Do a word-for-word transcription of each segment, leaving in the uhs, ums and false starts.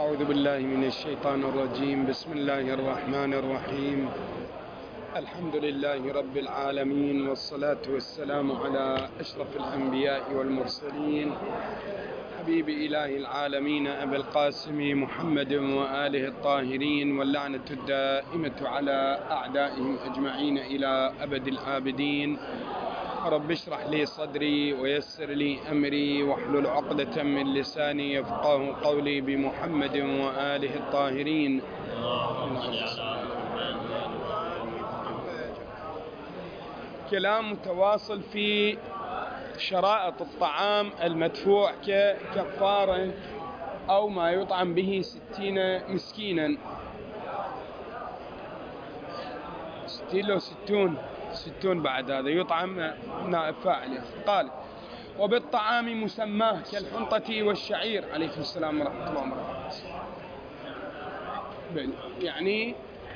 أعوذ بالله من الشيطان الرجيم. بسم الله الرحمن الرحيم. الحمد لله رب العالمين، والصلاة والسلام على أشرف الأنبياء والمرسلين، حبيب إله العالمين أبي القاسم محمد وآله الطاهرين، واللعنة الدائمة على أعدائهم أجمعين إلى أبد الآبدين. رب اشرح لي صدري ويسر لي أمري واحلل عقدة من لساني يفقه قولي، بمحمد وآله الطاهرين. كلام متواصل في شرائط الطعام المدفوع ككفارة أو ما يطعم به ستين مسكينا. ستين لو ستون ستون بعد هذا يطعم نائب فاعل. قال: وبالطعام مسماه كالحنطة والشعير. عليكم السلام ورحمة الله وبركاته. يعني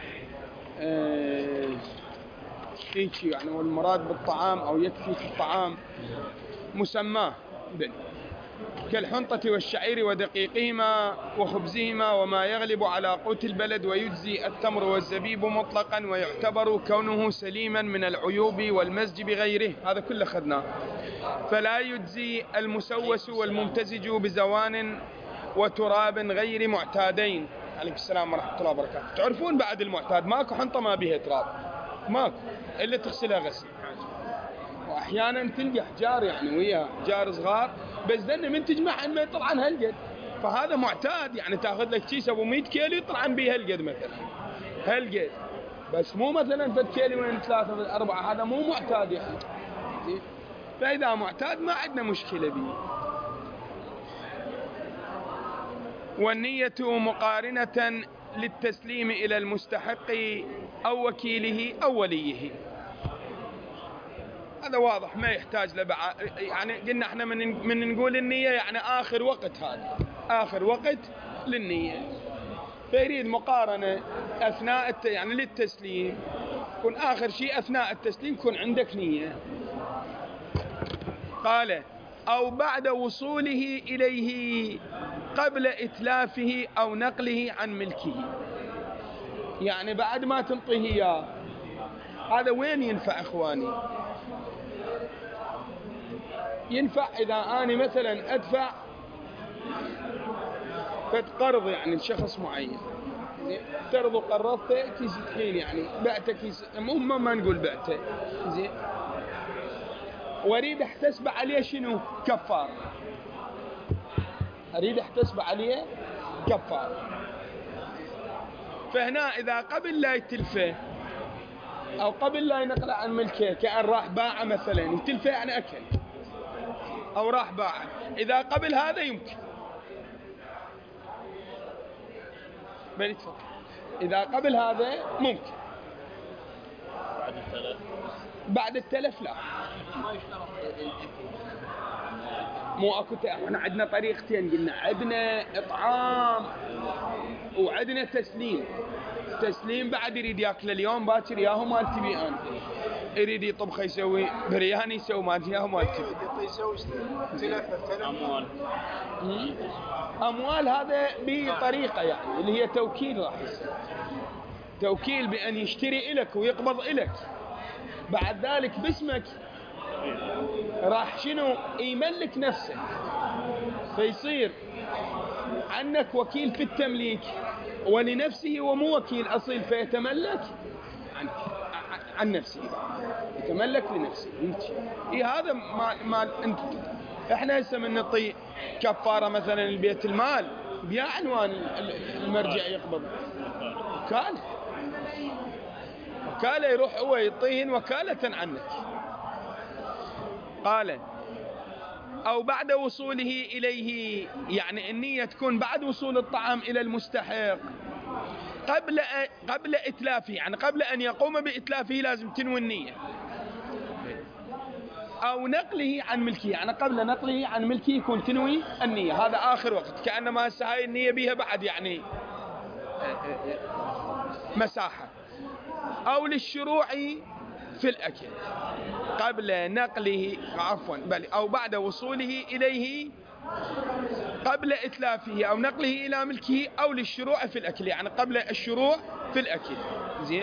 آه يعني والمراد بالطعام أو يكفي في الطعام مسماه بل كالحنطة والشعير ودقيقهما وخبزهما وما يغلب على قوت البلد، ويجزي التمر والزبيب مطلقا، ويعتبر كونه سليما من العيوب والمزج بغيره. هذا كله خذناه. فلا يجزي المسوس والممتزج بزوان وتراب غير معتادين. عليكم السلام ورحمة الله وبركاته. تعرفون بعد المعتاد ماكو حنطة ما بيها تراب، ماكو إلا تغسلها غسل. وأحيانا تلقى حجار يعني ويا حجار صغار، بس ذنه من تجمع عنه طبعا هالقد، فهذا معتاد. يعني تاخذ لك كيس ابو مئة كيلو يطلعن بيه هالقد مثلا، هالقد، بس مو مثلا فد كيلو وين ثلاثة فد أربعة، هذا مو معتاد يعني. فإذا معتاد ما عندنا مشكلة به. والنية مقارنة للتسليم إلى المستحق أو وكيله أو وليه. هذا واضح ما يحتاج لبع... يعني قلنا احنا من من نقول النية يعني آخر وقت، هذا آخر وقت للنية. فيريد مقارنة أثناء الت... يعني للتسليم، كن آخر شيء أثناء التسليم كن عندك نية. قال: أو بعد وصوله إليه قبل إتلافه أو نقله عن ملكه. يعني بعد ما تنطيه إياه. هذا وين ينفع إخواني؟ ينفع إذا أنا مثلا أدفع فتقرض يعني لشخص معين، ترضو قرضته كيس طحين، يعني بعته كيس، هم ما نقول بعته زين، واريد احتسب عليه شنو؟ كفار. اريد احتسب عليه كفار. فهنا اذا قبل لا يتلفه او قبل لا ينقل عن ملكه، كأن راح باعه مثلا، يتلفه يعني اكل، او راح باعه، اذا قبل هذا يمكن. بل تفضل. اذا قبل هذا ممكن. بعد التلف بعد التلف لا، ما يشترط. مو اكو، احنا عندنا طريقتين، قلنا عندنا اطعام وعندنا تسليم. تسليم بعد يريد ياكل اليوم باكر ياهو مال تبي انا، يريد يطبخ يسوي برياني يسوي مال ياهو مال تبي. يسوي تلف اموال. اموال هذا بطريقه يعني اللي هي توكيل، راح يصير توكيل بان يشتري لك ويقبض لك، بعد ذلك باسمك راح شنو يملك نفسه، فيصير عنك وكيل في التمليك ولنفسه، ومو وكيل أصيل فيتملك عن, عن نفسه، يتملك لنفسه. إيه هذا ما, ما انت احنا هسه من نعطي كفارة مثلا البيت المال بيا عنوان المرجع يقبض وكالة، وكالة يروح هو يعطيهن وكالة عنك. قال: أو بعد وصوله إليه، يعني النية تكون بعد وصول الطعام إلى المستحق، قبل قبل إتلافه، يعني قبل أن يقوم بإتلافه لازم تنوي النية. أو نقله عن ملكه، يعني قبل نقله عن ملكه يكون تنوي النية. هذا آخر وقت، كأنما هسه هاي النية بيها بعد يعني مساحة. أو للشروع في الأكل قبل نقله، عفوا بل أو بعد وصوله إليه قبل إتلافه أو نقله إلى ملكه أو للشروع في الأكل، يعني قبل الشروع في الأكل. زين.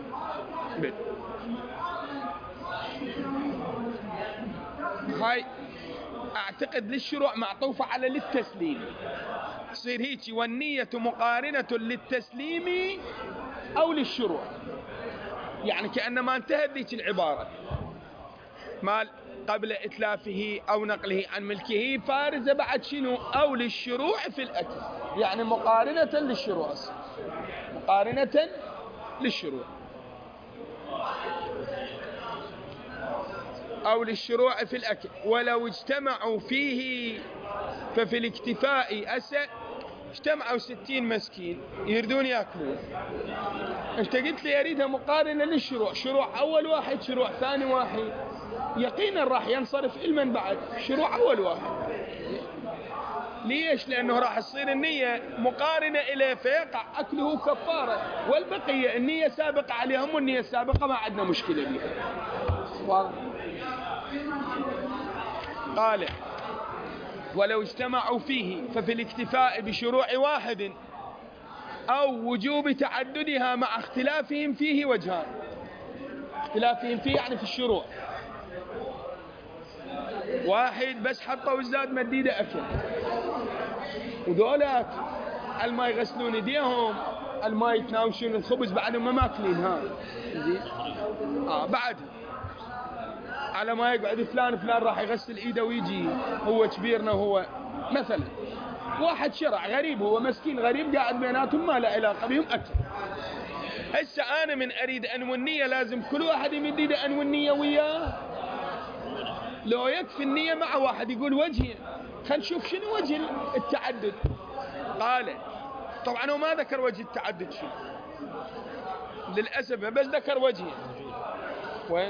هاي أعتقد للشروع معطوفة على للتسليم، تصير هيك والنية مقارنة للتسليم أو للشروع، يعني كأنما انتهت ذيك العبارة مال قبل إتلافه أو نقله عن ملكه فارزة بعد شنو أو للشروع في الأكل، يعني مقارنة للشروع، مقارنة للشروع أو للشروع في الأكل. ولو اجتمعوا فيه ففي الاكتفاء أسأ. اجتمعوا ستين مسكين يردون يأكلون، انت قلت لي يريدها مقارنة للشروع، شروع أول واحد شروع ثاني واحد، يقينا راح ينصرف المن بعد شروع أول واحد. ليش؟ لأنه راح تصير النية مقارنة إليه فيقع أكله كفارة، والبقية النية سابقة عليهم والنية السابقة ما عندنا مشكلة بها. قال ولو اجتمعوا فيه ففي الاكتفاء بشروع واحد أو وجوب تعددها مع اختلافهم فيه وجهان. اختلافهم فيه يعني في الشروع، واحد بس حطوا الزاد مديدة أكل، وذولات الماء يغسلون ايديهم، الماء يتناوشون الخبز بعدهم ما ماكلين. ها زين. اه بعد على ما يقعد فلان فلان راح يغسل ايده ويجي هو كبيرنا هو مثلا، واحد شرع غريب هو مسكين غريب قاعد بيناتهم ما له علاقه بهم اكل. هسه انا من اريد انوي النيه لازم كل واحد يمد ايده انوي النيه وياه، لو يكفي النيه مع واحد يقول وجهي. خلينا نشوف شنو وجه التعدد. قال طبعا هو ما ذكر وجه التعدد شنو للاسف، بس ذكر وجهه. وين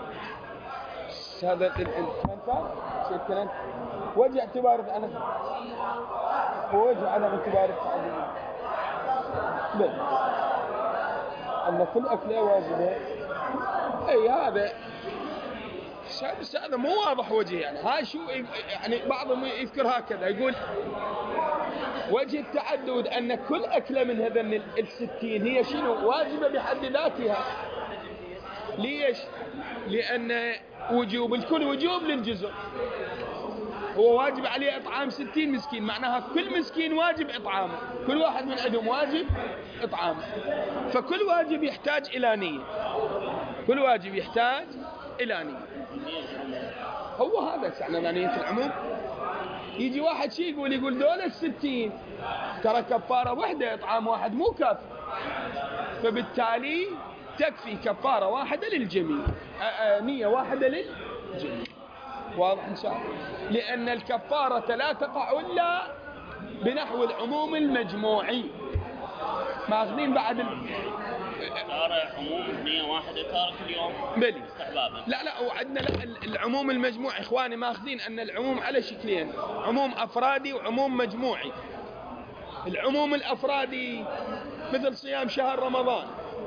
هذا الكلام؟ شيء كلام وجه اعتبار انا وجه عدم اعتبار التعدد. بل ان كل اكله واجبه. اي هذا بس هذا مو واضح وجهه، يعني هاي شو يعني بعضهم يذكر هكذا يقول وجه التعدد ان كل اكله من هذن الستين هي شنو واجبه بحد ذاتها. ليش؟ لان وجوب الكل وجوب للجزء، هو واجب عليه اطعام ستين مسكين، معناها كل مسكين واجب اطعامه، كل واحد من عندهم واجب اطعامه، فكل واجب يحتاج الى نيه، كل واجب يحتاج الى نيه. هو هذا معنى نيه العموم. يجي واحد شي يقول يقول دول الستين ترى كفاره وحده اطعام واحد مو كافي، فبالتالي تكفي كفاره واحده للجميع، نيه واحده للجميع. واضح ان شاء الله؟ لان الكفاره لا تقع الا بنحو العموم المجموعي. ماخذين بعد ال... ترى عموم نية واحدة ترى كل يوم بلي استحبابا. لا لا وعندنا لا العموم المجموعي اخواني ماخذين ان العموم على شكلين، عموم افرادي وعموم مجموعي. العموم الافرادي مثل صيام شهر رمضان،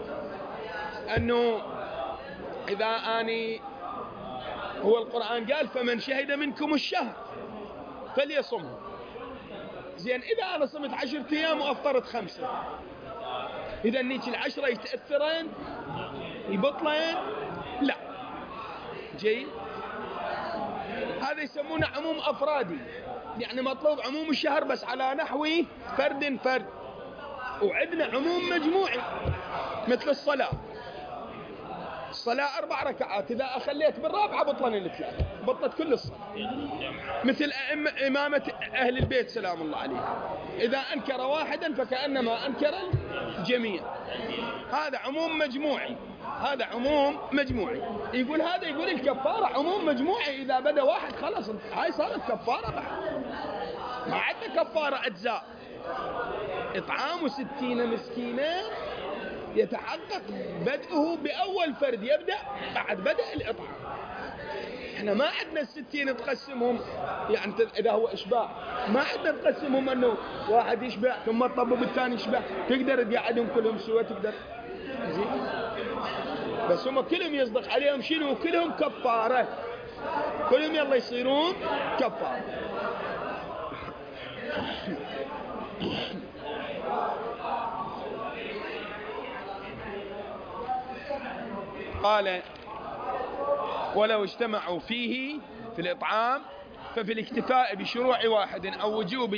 انه اذا اني هو القرآن قال فمن شهد منكم الشهر فليصمه. زين اذا انا صمت عشرة ايام وافطرت خمسة، اذا نيك العشرة يتأثرين يبطلين؟ لا. جيد. هذا يسمونه عموم افرادي، يعني مطلوب عموم الشهر بس على نحو فرد فرد. وعندنا عموم مجموعي مثل الصلاة، الصلاة أربع ركعات إذا أخليت بالرابعة بطلن الثلاثة، بطلت كل الصلاة. مثل أئمة إمامة أهل البيت سلام الله عليهم، إذا أنكر واحدا فكأنما أنكر الجميع. هذا عموم مجموعي، هذا عموم مجموعي. يقول هذا يقول الكفارة عموم مجموعي، إذا بدأ واحد خلاص هاي صارت كفارة بعد، ما عندنا كفارة أجزاء. إطعام ستين مسكينة يتحقق بدءه بأول فرد يبدأ بعد بدء الإطعام. احنا ما عندنا الستين تقسمهم، يعني إذا هو إشباع ما عندنا تقسمهم أنه واحد يشبع ثم الطبب الثاني يشبع، تقدر تقعدهم كلهم سوا تقدر زين، بس هم كلهم يصدق عليهم شنو؟ كلهم كفارة، كلهم يلا يصيرون كفارة. قال ولو اجتمعوا فيه في الإطعام ففي الاكتفاء بشروع واحد أو وجوب،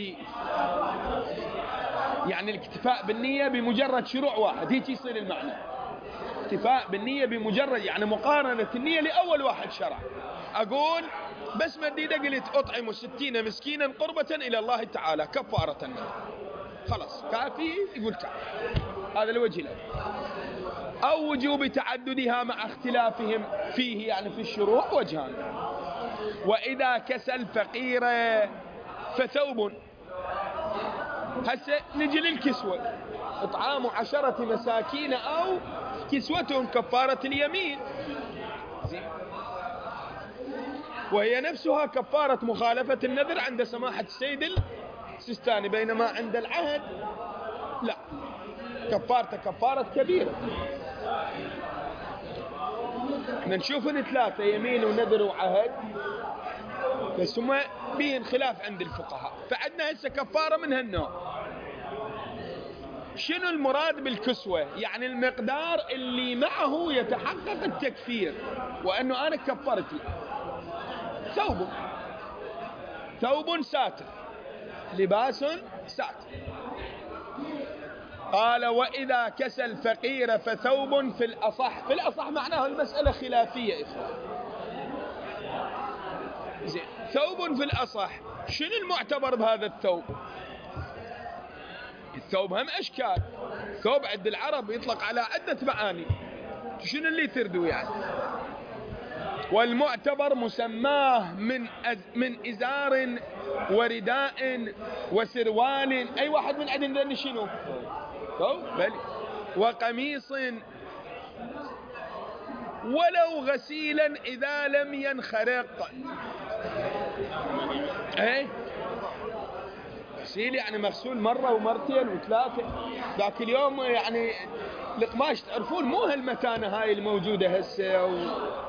يعني الاكتفاء بالنية بمجرد شروع واحد، هيك يصير المعنى. اكتفاء بالنية بمجرد يعني مقارنة النية لأول واحد شرع. أقول بس مديدة قلت أطعم ستين مسكينا قربة إلى الله تعالى كفارة، خلاص كافي، يقول كافي. هذا الوجه الأول. أو وجوب تعددها مع اختلافهم فيه، يعني في الشروع وجهان. وإذا كسى الفقير فثوب. هسه نجي للكسوة، إطعام عشرة مساكين أو كسوتهم كفارة اليمين، وهي نفسها كفارة مخالفة النذر عند سماحة السيد السيستاني، بينما عند العهد لا، كفارته كفارة كبيرة. احنا نشوف ان ثلاثة يمين ونذر وعهد، بس هم بين خلاف عند الفقهاء. فعندنا هسه كفارة من هالنوع. شنو المراد بالكسوة؟ يعني المقدار اللي معه يتحقق التكفير، وانه انا كفرت ثوب، ثوب ساتر، لباس ساتر. قال وإذا كسى الفقير فثوب في الأصح. في الأصح معناه المسألة خلافية إخوة. زين، ثوب في الأصح، شنو المعتبر بهذا الثوب؟ الثوب هم أشكال، ثوب عند العرب يطلق على عدة معاني، شنو اللي تردوا يعني؟ والمعتبر مسماه من أز من إزار ورداء وسروال. أي واحد من عندنا ذني شنو؟ ثوب بل وقميص، ولو غسيلا إذا لم ينخرق. ايه غسيل يعني مغسول مرة ومرتين وثلاثة. ذاك اليوم يعني القماش تعرفون مو هالمتانة هاي الموجودة هسه و...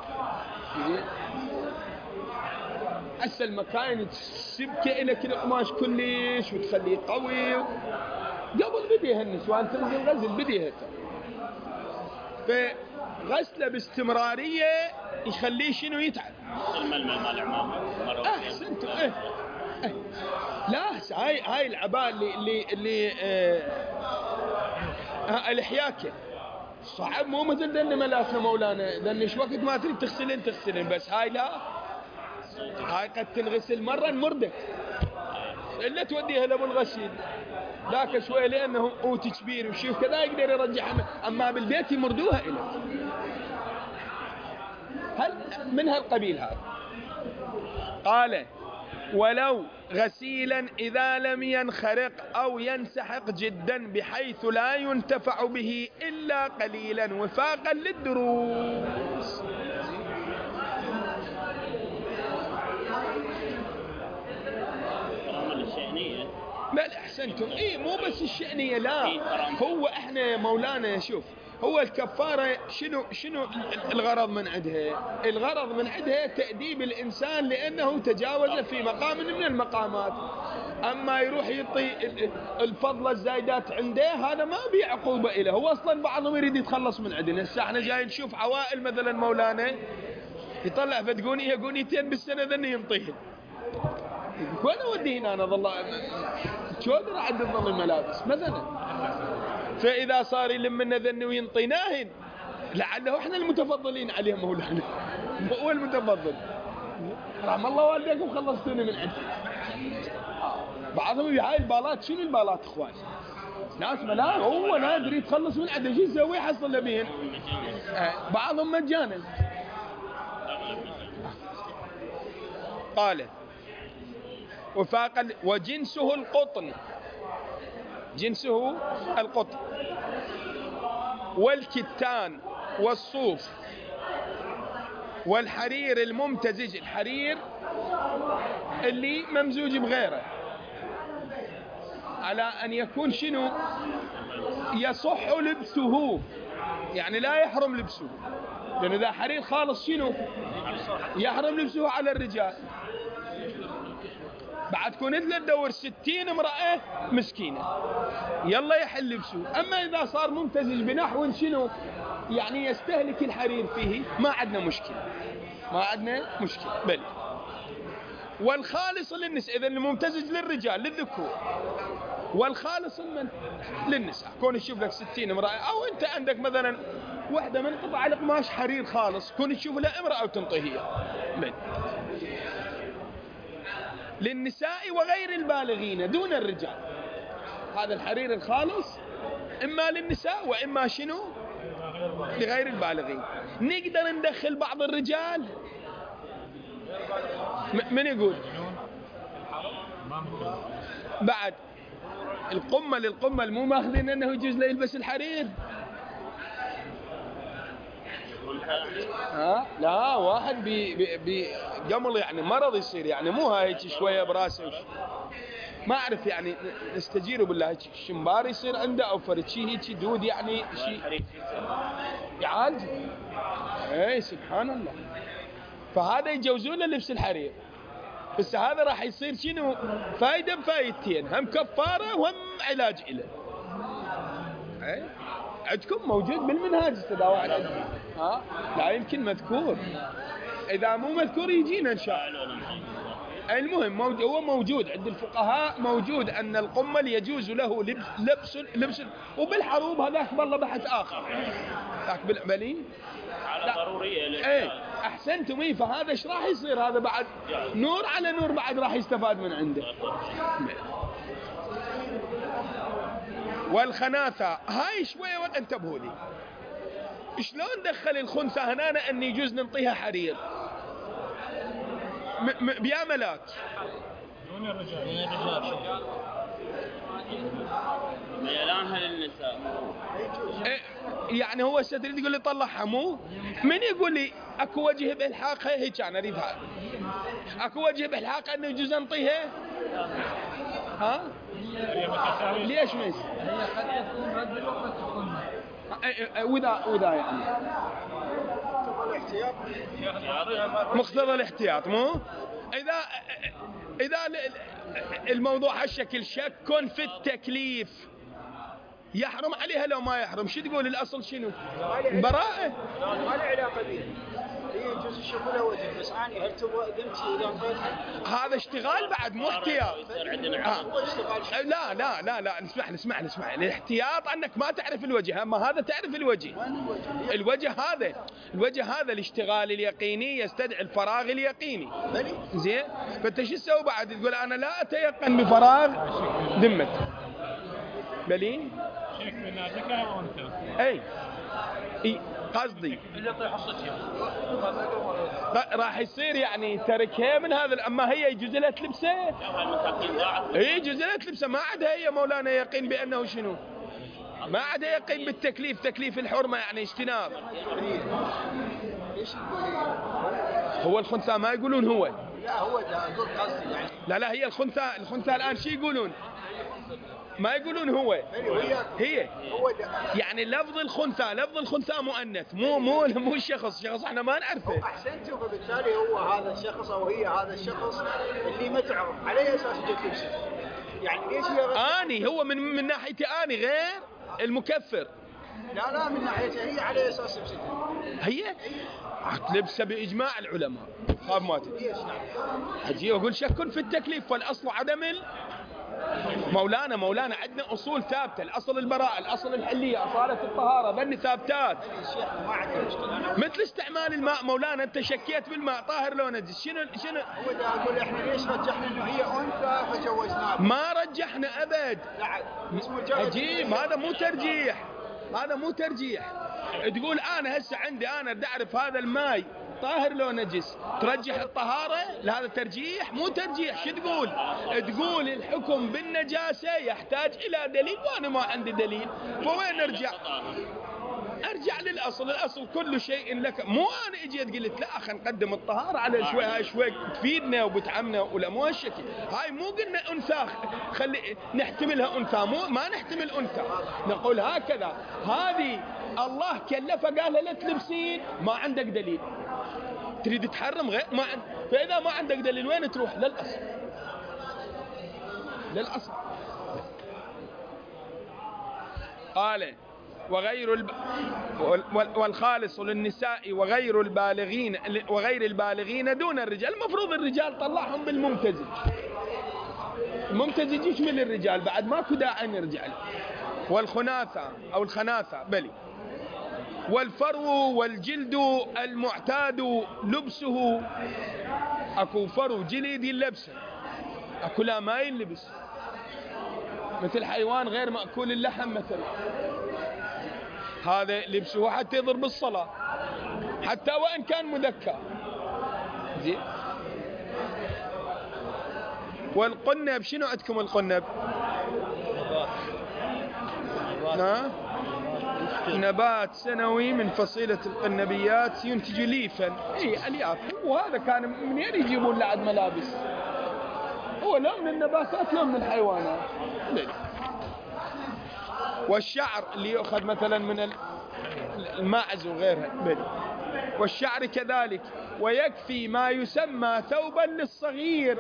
هسه المكاين تسبكه إلك القماش كلش وتخليه قوي. قبل بدي هالنسوان تنزل غزل بدي هسه، فغسله باستمرارية يخليه شنو يتعب. الململ مال عمامه. احسنتم. اه اه لا هاي هاي العباء اللي اللي اللي اه اه الحياكه صعب، مو مثل ذن ملاسنا مولانا، ذن ايش وقت ما تريد تغسلين تغسلين، بس هاي لا، هاي قد تنغسل مرة مردك الا توديها لابو الغسيل ذاك شوي، لانه قوت كبير وشيف كذا يقدر يرجعها، اما بالبيت يمردوها له. هل من هالقبيل هذا؟ قال ولو غسيلا إذا لم ينخرق أو ينسحق جدا بحيث لا ينتفع به إلا قليلا وفاقا للدروس. بل أحسنتم. إيه مو بس الشأنية، لا، هو إحنا مولانا شوف، هو الكفارة شنو شنو الغرض من عندها؟ الغرض من عندها تأديب الإنسان لأنه تجاوز في مقام من المقامات. أما يروح يعطي الفضل الزايدات عنده، هذا ما بي عقوبة إله، هو أصلا بعضهم يريد يتخلص من عندنا. هسه احنا جاي نشوف عوائل مثلا مولانا يطلع فتقونية قونيتين بالسنة ذني ينطيهن، وين اوديهن انا؟ ظل شودر عند الظل الملابس مثلا، فاذا صار يلم لنا ذني وينطيناهن لعله احنا المتفضلين عليه مولانا، هو المتفضل. رحم الله والديكم خلصتوني من عندي. بعضهم هاي البالات، شنو البالات اخوان؟ ناس ملاك، هو نادر يتخلص من عنده، شو يسوي؟ يحصل له بهن. بعضهم مجانا. قال وفاق وجنسه القطن، جنسه القطن والكتان والصوف والحرير الممتزج، الحرير اللي ممزوج بغيره، على أن يكون شنو؟ يصح لبسه، يعني لا يحرم لبسه، لأن إذا حرير خالص شنو؟ يحرم لبسه على الرجال. بعد كنت له تدور ستين امرأة مسكينة يلا يحل لبسه. أما إذا صار ممتزج بنحو شنو يعني يستهلك الحرير فيه ما عندنا مشكلة، ما عندنا مشكلة. بل والخالص للنساء، إذا الممتزج للرجال للذكور، والخالص من للنساء. كون تشوف لك ستين امرأة، أو أنت عندك مثلا واحدة من قطع القماش حرير خالص، كون تشوف لها امرأة وتنطيها. بل للنساء وغير البالغين دون الرجال، هذا الحرير الخالص إما للنساء وإما شنو لغير البالغين. نقدر ندخل بعض الرجال. من يقول بعد القمة للقمة مو ماخذين أنه يجوز له يلبس الحرير؟ ها لا، واحد بي بي بي قمل يعني مرض يصير، يعني مو هاي شوية براسه وش. ما أعرف يعني نستجير بالله هيك شمبار يصير عنده أو فرد شيء هيك دود يعني شيء يعالج. اي سبحان الله. فهذا يجوزون له لبس الحرير، بس هذا راح يصير شنو فايدة بفايدتين، هم كفارة وهم علاج له. اي عندكم موجود بالمنهاج استدعوا عليه. ها لا يمكن مذكور، إذا مو مذكور يجينا إن شاء الله. المهم هو موجود عند الفقهاء، موجود أن القمل يجوز له لبس لبس, لبس وبالحروب هذاك والله بحث آخر ذاك بالعملي على ضرورية. ايه أحسنتم. إيه فهذا إيش راح يصير؟ هذا بعد نور على نور بعد راح يستفاد من عنده. والخناثة هاي شوية وانتبهوا لي، شلون دخل الخنثى هنا أن يجوز ننطيها حرير بياملات دون الرجال؟ دون الرجال ميلانها للنساء. إيه يعني هو تريد تقول لي طلعها؟ مو من يقول لي اكو وجه بالحاقها هيك انا اريدها، اكو وجه بالحاقها انه يجوز ننطيها؟ ها ليش ميس؟ هي قد تكون رجل وقد تكون وذا وذا يعني مقتضى الاحتياط. مو إذا إذا الموضوع هالشكل شك في التكليف يحرم عليها لو ما يحرم، شو تقول الأصل شنو؟ براءة ما له علاقة به، هي يجوز يشوف لها وجه، بس أنا هل تبغى قمتي إذا انطيتها؟ هذا اشتغال بعد مو احتياط. آه. لا لا لا لا اسمح لي اسمح لي اسمح لي الاحتياط أنك ما تعرف الوجه، أما هذا تعرف الوجه. الوجه هذا الوجه هذا الاشتغال اليقيني يستدعي الفراغ اليقيني. زين فأنت شو تسوي بعد؟ تقول أنا لا أتيقن بفراغ ذمتي. بلين شيك من ذكر أو أنثى؟ أي إي قصدي راح يصير يعني تركها من هذا. أما هي يجوز لها تلبسه؟ إيه يجوز لها تلبسه، ما عندها هي مولانا يقين بأنه شنو، ما عندها يقين بالتكليف، تكليف الحرمة يعني اجتناب. هو الخنثى ما يقولون هو، لا هو ده أقول قصدي يعني. لا لا هي الخنثى الخنثى الآن شو يقولون؟ ما يقولون هو هي يعني لفظ الخنثى لفظ الخنثى مؤنث، مو مو مو الشخص، شخص احنا ما نعرفه. احسنتوا، فبالتالي هو هذا الشخص او هي هذا الشخص اللي ما تعرف على اساس جت تمسك، يعني ليش هي اني هو من من ناحيتي اني غير المكفر. لا لا من ناحيتها هي على اساس تمسكها، هي تلبسه باجماع العلماء. خاف ما تدري اجي اقول شك في التكليف، فالاصل عدم ال... مولانا مولانا عندنا أصول ثابتة، الأصل البراءة، الأصل الحلية، أصالة الطهارة، بني ثابتات. مثل استعمال الماء مولانا، أنت شكيت بالماء طاهر لو نجس، شنو شنو؟ هو ده أقول إحنا ليش رجحنا إنه هي أنثى فجوزناها؟ ما رجحنا أبد. عجيب، هذا مو ترجيح، هذا مو ترجيح. تقول أنا هسه عندي أنا بدي أعرف هذا الماء طاهر لو نجس، ترجح الطهارة؟ لهذا ترجيح؟ مو ترجيح. شو تقول؟ تقول الحكم بالنجاسة يحتاج إلى دليل وأنا ما عندي دليل، فوين أرجع؟ أرجع للأصل، الأصل كل شيء لك. مو أنا إجيت قلت لا خلينا نقدم الطهارة على شوي، هاي شوي تفيدنا وبتعمنا، ولا مو هالشكل. هاي مو قلنا أنثى خلي نحتملها أنثى، مو ما نحتمل أنثى، نقول هكذا هذه الله كلفها قال لا تلبسين، ما عندك دليل، تريد تحرم غير ما عند... فإذا ما عندك دليل وين تروح؟ للأصل. للأصل. قال وغير الب... والخالص للنساء وغير البالغين وغير البالغين دون الرجال. المفروض الرجال طلعهم بالممتزج، الممتزج يشمل الرجال بعد ماكو داعي نرجع له. والخناثة أو الخناثة بلي. والفرو والجلد المعتاد لبسه. اكو فرو جلد يلبسه، اكو لا ما يلبس، مثل حيوان غير مأكول اللحم مثلا، هذا لبسه حتى يضر بالصلاة حتى وإن كان مذكر. زين. والقنب شنو عندكم القنب؟ ها؟ نبات سنوي من فصيلة القنبيات ينتج ليفا. اي الياف. وهذا كان منين يجيبون لعد ملابس؟ هو لا من النباتات لا من الحيوانات. والشعر اللي يؤخذ مثلا من الماعز وغيرها. بلي. والشعر كذلك. ويكفي ما يسمى ثوبا للصغير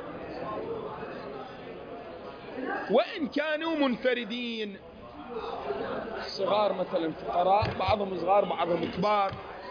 وإن كانوا منفردين. الصغار مثلا فقراء، بعضهم صغار بعضهم كبار،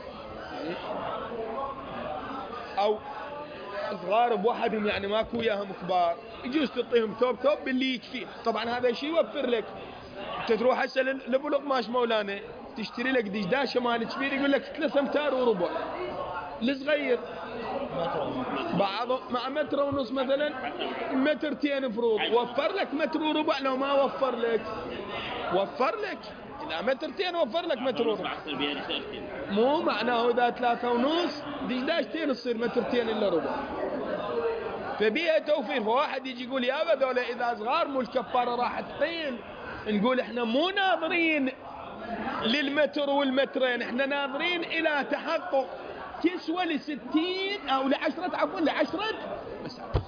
او صغار بوحدهم يعني ماكو وياهم كبار، يجوز تعطيهم ثوب ثوب باللي يكفيه. طبعا هذا شيء يوفر لك. انت تروح هسه لابو القماش مولانا تشتري لك دشداشه مال كبير يقول لك ثلاثة امتار وربع. الصغير بعض مع متر ونص مثلا، مترتين فروض. وفر لك متر وربع. لو ما وفر لك وفر لك إذا مترتين وفر لك متر وربع. مو معناه إذا ثلاثة ونص دشداشتين تصير مترتين إلا ربع. فبيها توفير. فواحد يجي يقول يا ذولا إذا صغار مو الكفارة راح تطيل. نقول إحنا مو ناظرين للمتر والمترين، إحنا ناظرين إلى تحقق كسوة لستين أو لعشرة عفوا لعشرة مساء.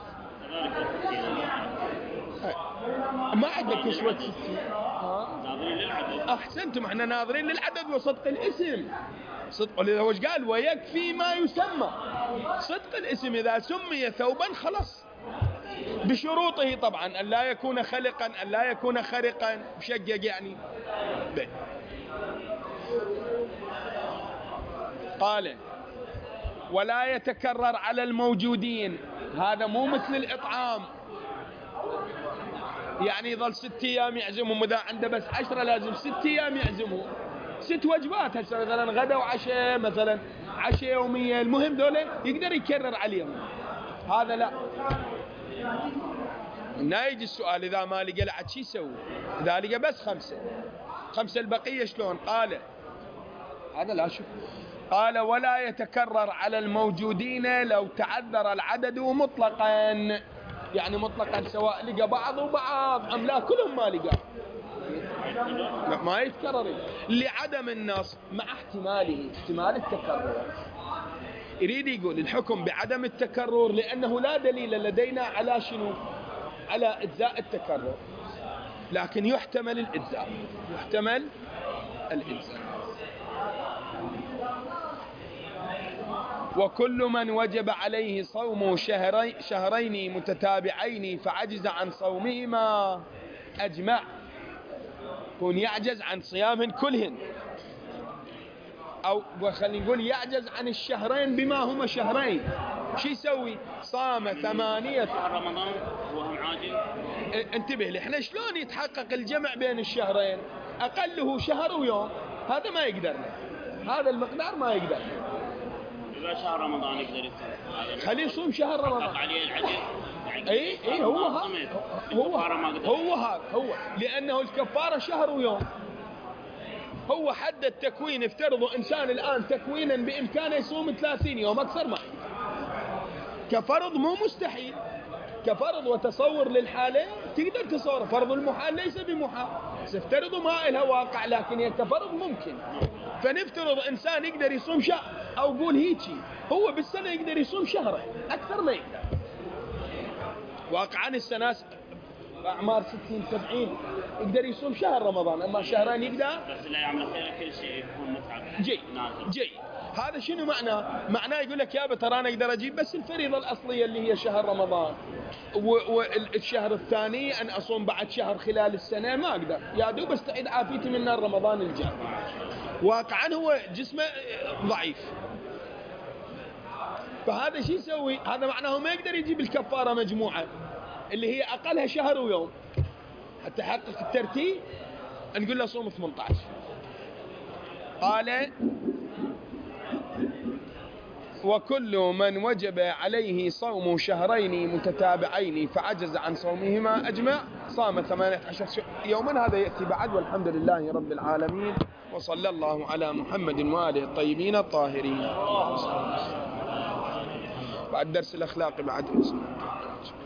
ما عندك كسوة ستين. ناظرين للعدد. أحسنتم. احنا ناظرين للعدد وصدق الاسم. صدق. ولذا وش قال؟ ويكفي ما يسمى. صدق الاسم إذا سمي ثوبا خلص بشروطه طبعا، أن لا يكون خلقا، أن لا يكون خرقا مشقق يعني. بي. قال ولا يتكرر على الموجودين. هذا مو مثل الإطعام يعني يظل ست أيام يعزمهم، إذا عنده بس عشرة لازم ست أيام يعزمهم ست وجبات. هسه مثلا غدا وعشاء مثلا عشاء يومية، المهم ذولا يقدر يكرر عليهم. هذا لا. هنا يجي السؤال إذا ما لقى لعد شو يسوي؟ إذا لقى بس خمسة خمسة البقية شلون؟ قال هذا لا. شوف قال ولا يتكرر على الموجودين لو تعذر العدد مطلقا. يعني مطلقا سواء لقى بعض وبعض أم لا كلهم ما لقى ما يتكرر لعدم النص مع احتماله احتمال التكرر. يريد يقول الحكم بعدم التكرر لأنه لا دليل لدينا على شنو؟ على إجزاء التكرر، لكن يحتمل الإجزاء يحتمل الإجزاء. وكل من وجب عليه صوم شهري شهرين متتابعين فعجز عن صومهما أجمع. يكون يعجز عن صيامهن كلهن، أو خلينا نقول يعجز عن الشهرين بما هما شهرين. شو يسوي؟ صام ثمانية شهر رمضان وهم عاجز. انتبه لي، احنا شلون يتحقق الجمع بين الشهرين؟ أقله شهر ويوم، هذا ما يقدر، هذا المقدار ما يقدر. إذا شهر رمضان يقدر يصوم، خليه يصوم شهر رمضان. عليه العجز. اي اي هو هذا هو هو هذا هو لأنه الكفارة شهر ويوم. هو حد التكوين. افترضوا إنسان الآن تكوينا بإمكانه يصوم ثلاثين يوم أكثر ما كفرض، مو مستحيل كفرض وتصور للحالة تقدر تصور. فرض المحال ليس بمحال. سافترضوا ما إلها واقع لكن هي كفرض ممكن. فنفترض إنسان يقدر يصوم شهر، أو قول هيجي هو بالسنة يقدر يصوم شهرين أكثر ما يقدر. واقعا السنة بأعمار ستين سبعين يقدر يصوم شهر رمضان، أما شهرين يقدر. بس الأيام الأخيرة كل شيء يكون متعب. جي جي هذا شنو معناه؟ معناه يقول لك يابا ترى أنا أقدر أجيب بس الفريضة الأصلية اللي هي شهر رمضان، والشهر الثاني أن أصوم بعد شهر خلال السنة ما أقدر، يا دوب استعيد عافيتي من نار رمضان الجاي. واقعا هو جسمه ضعيف، فهذا شو يسوي؟ هذا معناه ما يقدر يجيب الكفارة مجموعة اللي هي أقلها شهر ويوم حتى يحقق الترتيب، نقول له صوم ثمانية عشر. قال وكل من وجب عليه صوم شهرين متتابعين فعجز عن صومهما أجمع صام ثمانية عشر يوما. هذا يأتي بعد، والحمد لله رب العالمين، وصلى الله على محمد وآله الطيبين الطاهرين. بعد درس الأخلاق بعد.